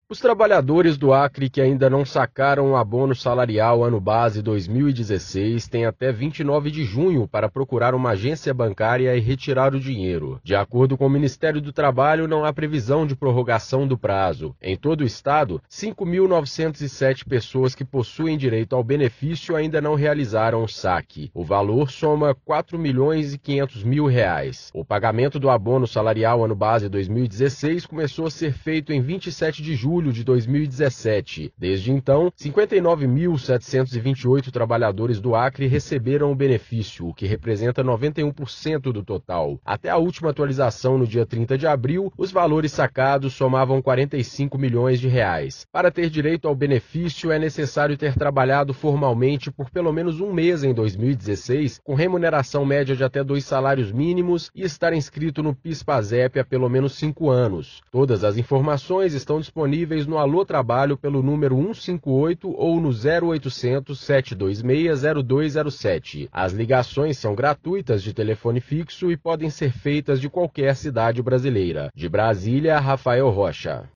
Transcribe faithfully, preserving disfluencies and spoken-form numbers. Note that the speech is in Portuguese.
Os trabalhadores do Acre que ainda não sacaram o abono salarial ano base dois mil e dezesseis têm até vinte e nove de junho para procurar uma agência bancária e retirar o dinheiro. De acordo com o Ministério do Trabalho, não há previsão de prorrogação do prazo. Em todo o estado, cinco mil novecentas e sete pessoas que possuem direito ao benefício ainda não realizaram o saque. O valor soma quatro milhões e quinhentos mil reais. O pagamento do abono salarial ano base dois mil e dezesseis começou a ser feito em vinte e sete de julho de dois mil e dezessete. Desde então, cinquenta e nove mil setecentos e vinte e oito trabalhadores do Acre receberam o benefício, o que representa noventa e um por cento do total. Até a última atualização no dia trinta de abril, os valores sacados somavam quarenta e cinco milhões de reais. Para ter direito ao benefício, é necessário ter trabalhado formalmente por pelo menos um mês em dois mil e dezesseis, com remuneração média de até dois salários mínimos e estar inscrito no PIS/PASEP há pelo menos cinco anos. Todas as informações estão disponíveis no Alô Trabalho pelo número um cinco oito ou no zero oitocentos, sete dois seis, zero dois zero sete. As ligações são gratuitas de telefone fixo e podem ser feitas de qualquer cidade brasileira. De Brasília, Rafael Rocha.